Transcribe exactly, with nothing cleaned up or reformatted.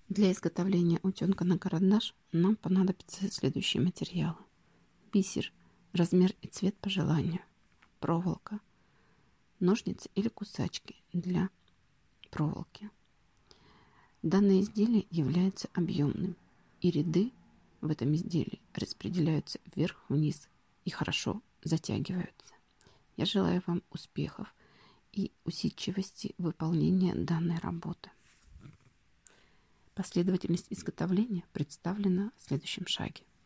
Для изготовления утенка на карандаш нам понадобятся следующие материалы. Бисер, размер и цвет по желанию, проволока, ножницы или кусачки для проволоки. Данное изделие является объемным, и ряды в этом изделии распределяются вверх-вниз и хорошо затягиваются. Я желаю вам успехов и усидчивости выполнения данной работы. Последовательность изготовления представлена в следующем шаге.